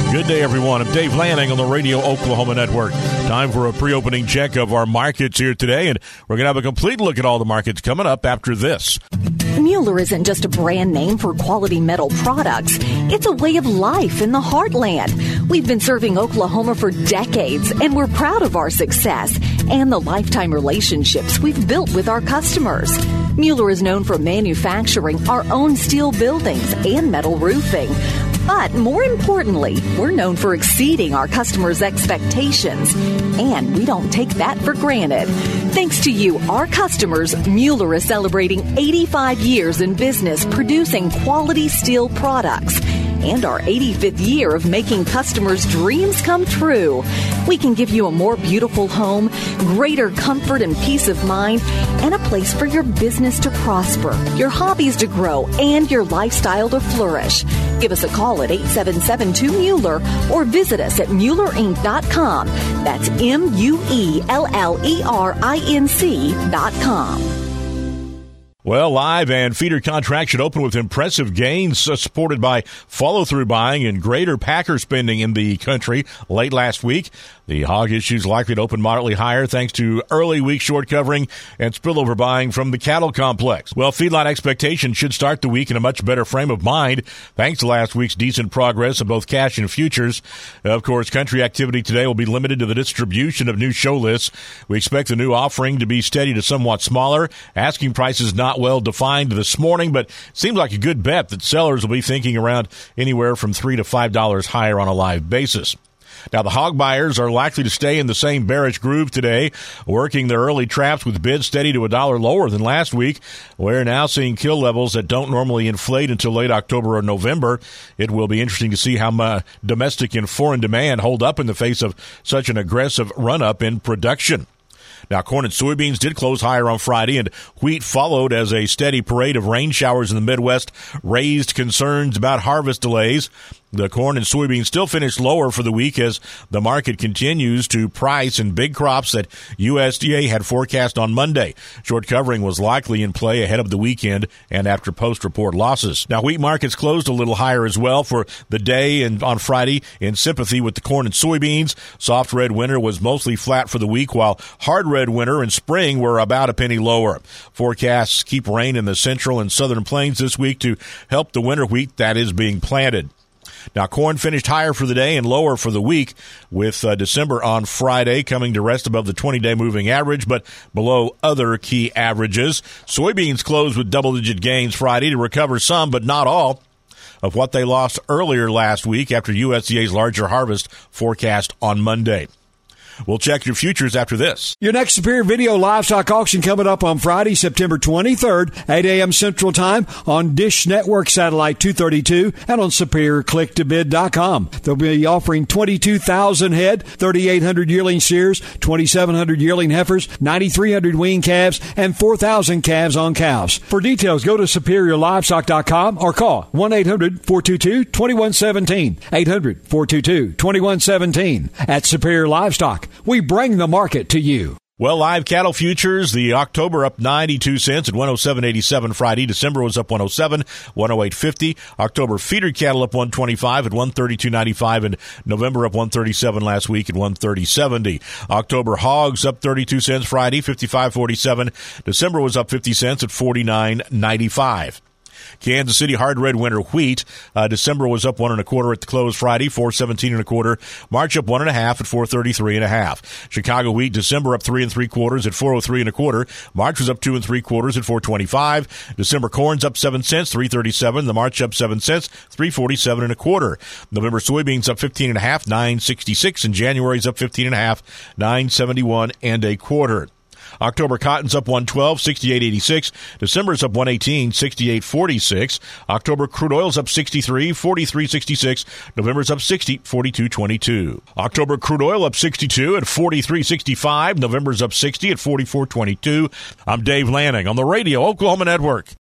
Good day, everyone. I'm Dave Lanning on the Radio Oklahoma Network. Time for a pre-opening check of our markets here today, and we're going to have a complete look at all the markets coming up after this. Mueller isn't just a brand name for quality metal products. It's a way of life in the heartland. We've been serving Oklahoma for decades, and we're proud of our success and the lifetime relationships we've built with our customers. Mueller is known for manufacturing our own steel buildings and metal roofing. But more importantly, we're known for exceeding our customers' expectations, and we don't take that for granted. Thanks to you, our customers, Mueller is celebrating 85 years in business producing quality steel products and our 85th year of making customers' dreams come true. We can give you a more beautiful home, greater comfort and peace of mind, and a place for your business to prosper, your hobbies to grow, and your lifestyle to flourish. Give us a call at 877-2-MUELLER or visit us at MuellerInc.com. That's MuellerInc.com. Well, live and feeder contracts should open with impressive gains supported by follow-through buying and greater packer spending in the country late last week. The hog issue is likely to open moderately higher thanks to early week short covering and spillover buying from the cattle complex. Well, feedlot expectations should start the week in a much better frame of mind thanks to last week's decent progress of both cash and futures. Of course, country activity today will be limited to the distribution of new show lists. We expect the new offering to be steady to somewhat smaller. Asking prices not well defined this morning, but seems like a good bet that sellers will be thinking around anywhere from $3 to $5 higher on a live basis. Now, the hog buyers are likely to stay in the same bearish groove today, working their early traps with bids steady to $1 lower than last week. We're now seeing kill levels that don't normally inflate until late October or November. It will be interesting to see how domestic and foreign demand hold up in the face of such an aggressive run-up in production. Now, corn and soybeans did close higher on Friday, and wheat followed as a steady parade of rain showers in the Midwest raised concerns about harvest delays. The corn and soybeans still finished lower for the week as the market continues to price in big crops that USDA had forecast on Monday. Short covering was likely in play ahead of the weekend and after post-report losses. Now, wheat markets closed a little higher as well for the day and on Friday in sympathy with the corn and soybeans. Soft red winter was mostly flat for the week, while hard red winter and spring were about a penny lower. Forecasts keep rain in the central and southern plains this week to help the winter wheat that is being planted. Now, corn finished higher for the day and lower for the week, with December on Friday coming to rest above the 20-day moving average, but below other key averages. Soybeans closed with double-digit gains Friday to recover some, but not all, of what they lost earlier last week after USDA's larger harvest forecast on Monday. We'll check your futures after this. Your next Superior Video livestock auction coming up on Friday, September 23rd, 8 a.m. Central Time on Dish Network Satellite 232 and on SuperiorClickToBid.com. They'll be offering 22,000 head, 3,800 yearling steers, 2,700 yearling heifers, 9,300 wean calves, and 4,000 calves on cows. For details, go to SuperiorLivestock.com or call 1-800-422-2117. 800-422-2117. At Superior Livestock, we bring the market to you. Well, live cattle futures, the October up 92 cents at 107.87 Friday. December was up 107, 108.50. October feeder cattle up 125 at 132.95, and November up 137 last week at 130.70. October hogs up 32 cents Friday, 55.47. December was up 50 cents at 49.95. Kansas City hard red winter wheat. December was up 1 1/4 at the close Friday, 4.17 1/4. March up 1 1/2 at 4.33 1/2. Chicago wheat December up 3 3/4 at 4.03 1/4. March was up 2 3/4 at 4.25. December corn's up 7 cents, 3.37. The March up 7 cents, 3.47 1/4. November soybeans up 15 1/2, 9.66, and January's up 15 1/2, 9.71 1/4. October cotton's up 112, 68.86. December's up 118, 68.46. October crude oil's up 63, 43.66. November's up 60, 42.22. October crude oil up 62 at 43.65. November's up 60 at 44.22. I'm Dave Lanning on the Radio Oklahoma Network.